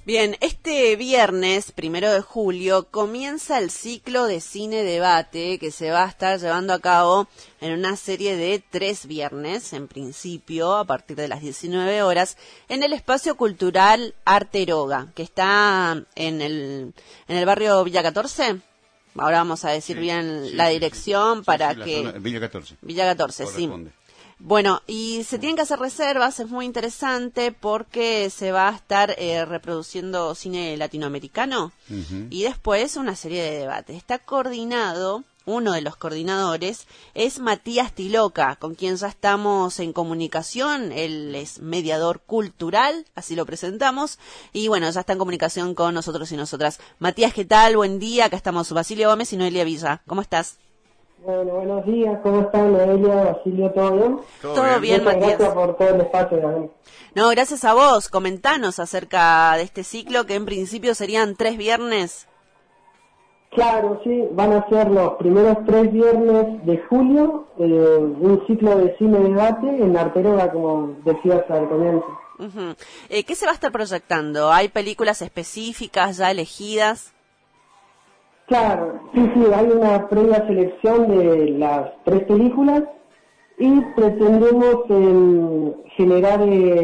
Bien, este viernes, 1 de julio, comienza el ciclo de cine debate que se va a estar llevando a cabo en una serie de 3 viernes, en principio, a partir de las 19 horas, en el espacio cultural Arteroga, que está en el barrio Villa 14. Ahora vamos a decir bien la dirección para que... Villa 14. Villa 14, sí. Bueno, y se tienen que hacer reservas, es muy interesante porque se va a estar reproduciendo cine latinoamericano y después una serie de debates. Está coordinado, uno de los coordinadores es Matías Tiloca, con quien ya estamos en comunicación. Él es mediador cultural, así lo presentamos, y bueno, ya está en comunicación con nosotros y nosotras. Matías, ¿qué tal? Buen día, acá estamos Basilio Gómez y Noelia Villa. ¿Cómo estás? Bueno, buenos días, ¿cómo están, Noelia, Basilio, todo bien? Todo bien, Muchas Matías. Gracias por todo el espacio también. No, gracias a vos. Comentanos acerca de este ciclo que en principio serían 3 viernes. Claro, sí, van a ser los primeros 3 viernes de julio, un ciclo de cine debate en Arteroga, como decías al comienzo. ¿Qué se va a estar proyectando? ¿Hay películas específicas ya elegidas? Claro, sí, hay una previa selección de las 3 películas y pretendemos generar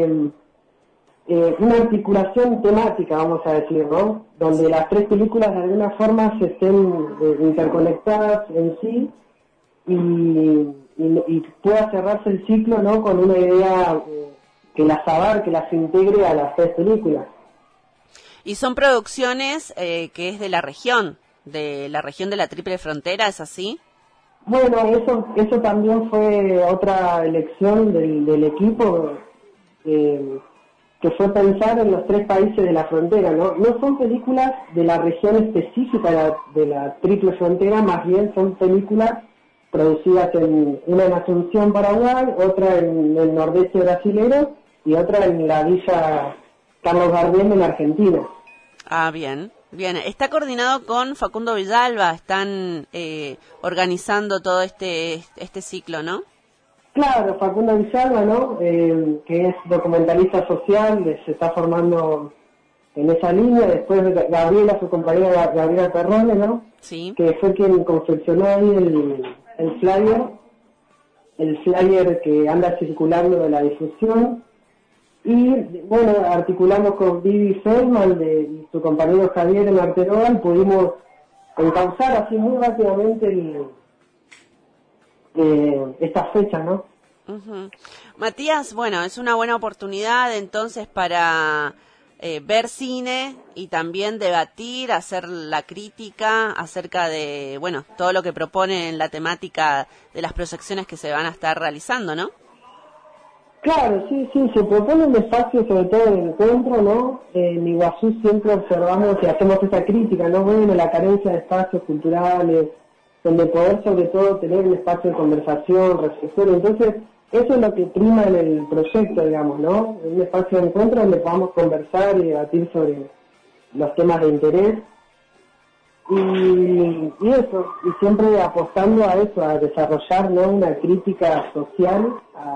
una articulación temática, vamos a decir, ¿no? Donde las 3 películas de alguna forma se estén interconectadas en sí y pueda cerrarse el ciclo, ¿no? Con una idea que las abarque, que las integre a las 3 películas. Y son producciones que es de la región de la Triple Frontera, ¿es así? Bueno, eso también fue otra elección del equipo, que fue pensar en los 3 países de la frontera, ¿no? No son películas de la región específica de la Triple Frontera, más bien son películas producidas una en Asunción, Paraguay, otra en el nordeste brasilero y otra en la villa Carlos Gardel en Argentina. Ah, bien. Bien, está coordinado con Facundo Villalba, están organizando todo este ciclo, ¿no? Claro, Facundo Villalba, ¿no? Que es documentalista social, se está formando en esa línea. Después Gabriela, su compañera Gabriela Perrone, ¿no? Sí. Que fue quien confeccionó ahí el flyer que anda circulando de la difusión. Y bueno, articulamos con Vivi Feldman y su compañero Javier en Arteroga, pudimos encauzar así muy rápidamente esta fecha, ¿no? Matías, bueno, es una buena oportunidad entonces para ver cine y también debatir, hacer la crítica acerca de, bueno, todo lo que propone en la temática de las proyecciones que se van a estar realizando, ¿no? Claro, sí, se propone un espacio sobre todo de encuentro, ¿no? En Iguazú siempre observamos y hacemos esa crítica, ¿no? Bueno, la carencia de espacios culturales, donde poder sobre todo tener un espacio de conversación, reflexión. Entonces, eso es lo que prima en el proyecto, digamos, ¿no? Un espacio de encuentro donde podamos conversar y debatir sobre los temas de interés. Y eso, y siempre apostando a eso, a desarrollar, ¿no? Una crítica social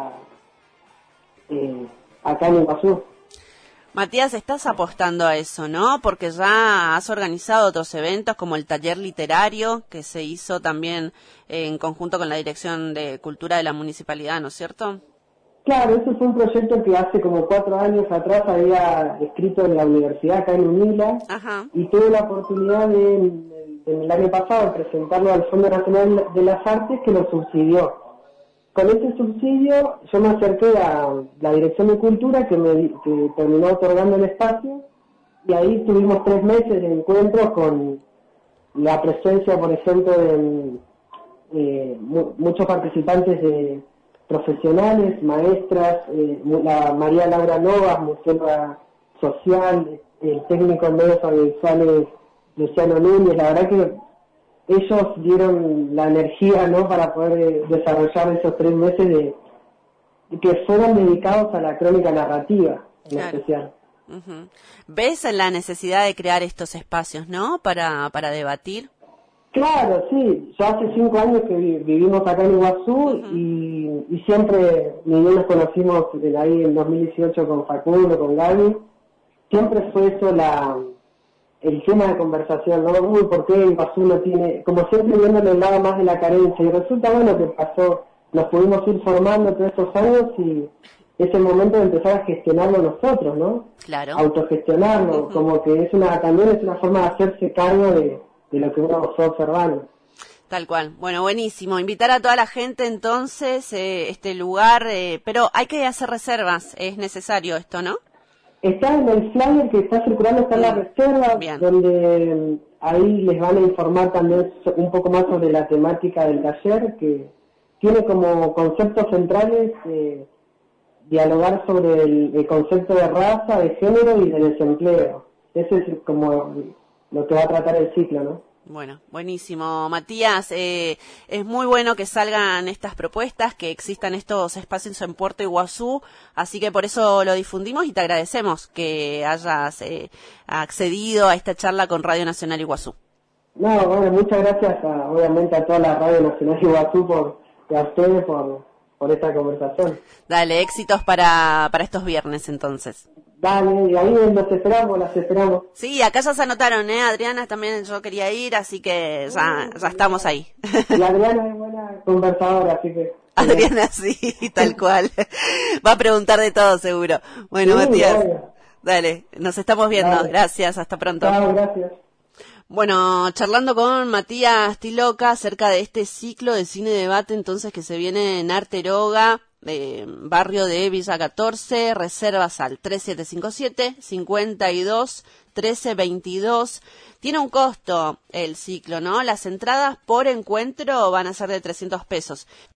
acá en Iguazú. Matías, estás apostando a eso, ¿no? Porque ya has organizado otros eventos como el taller literario que se hizo también en conjunto con la Dirección de Cultura de la Municipalidad, ¿no es cierto? Claro, ese fue un proyecto que hace como 4 años atrás había escrito en la universidad acá en Unila. Ajá. Y tuve la oportunidad en el año pasado de presentarlo al Fondo Nacional de las Artes, que lo subsidió. Con ese subsidio yo me acerqué a la Dirección de Cultura que terminó otorgando el espacio, y ahí tuvimos 3 meses de encuentros con la presencia, por ejemplo, de muchos participantes profesionales, maestras, la María Laura Novas, museóloga social, el técnico en medios audiovisuales Luciano Núñez. La verdad que ellos dieron la energía, ¿no?, para poder desarrollar esos 3 meses que fueron dedicados a la crónica narrativa, en especial. ¿Ves la necesidad de crear estos espacios, no?, para debatir? Claro, sí. Ya hace 5 años que vivimos acá en Iguazú y siempre, ni bien nos conocimos ahí en 2018 con Facundo, con Gaby, siempre fue eso el tema de conversación, ¿no? Uy, ¿por qué Iguazú no tiene? Como siempre viendo el lado más de la carencia, y resulta bueno que pasó, nos pudimos ir formando todos estos años y es el momento de empezar a gestionarlo nosotros, ¿no? Claro. Autogestionarlo, también es una forma de hacerse cargo de lo que uno fue observando. Tal cual. Bueno, buenísimo. Invitar a toda la gente entonces, este lugar, pero hay que hacer reservas, es necesario esto, ¿no? Está en el flyer que está circulando, está en la reserva, donde ahí les van a informar también un poco más sobre la temática del taller, que tiene como conceptos centrales dialogar sobre el concepto de raza, de género y de desempleo. Ese es como lo que va a tratar el ciclo, ¿no? Bueno, buenísimo, Matías. Es muy bueno que salgan estas propuestas, que existan estos espacios en Puerto Iguazú, así que por eso lo difundimos y te agradecemos que hayas accedido a esta charla con Radio Nacional Iguazú. No, bueno, muchas gracias obviamente a toda la Radio Nacional Iguazú y a ustedes por esta conversación. Dale, éxitos para estos viernes entonces. Dale, y ahí las esperamos. Sí, acá ya se anotaron, Adriana también, yo quería ir, así que ya estamos ahí. Y Adriana es buena conversadora, así que... Adriana, sí, tal cual. Va a preguntar de todo, seguro. Bueno, sí, Matías, dale, nos estamos viendo. Dale. Gracias, hasta pronto. Chao, gracias. Bueno, charlando con Matías Tiloca acerca de este ciclo de cine debate entonces que se viene en Arteroga, barrio de Villa 14, reservas al 3757-52-1322. Tiene un costo el ciclo, ¿no? Las entradas por encuentro van a ser de 300 pesos.